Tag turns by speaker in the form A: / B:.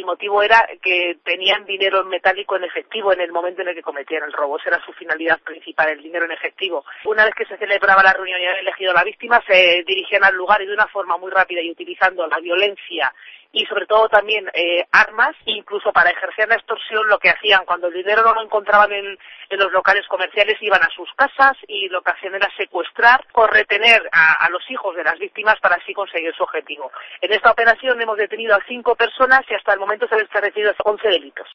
A: el motivo era que tenían dinero en metálico en efectivo en el momento en el que cometían el robo. Esa era su finalidad principal, el dinero en efectivo. Una vez que se celebraba la reunión y habían elegido a la víctima, se dirigían al lugar y de una forma muy rápida y utilizando la violencia y sobre todo también armas, incluso para ejercer la extorsión. Lo que hacían cuando el dinero no lo encontraban en los locales comerciales, iban a sus casas y lo que hacían era secuestrar o retener a los hijos de las víctimas para así conseguir su objetivo. En esta operación hemos detenido a 5 personas y hasta el momento se han esclarecido 11 delitos.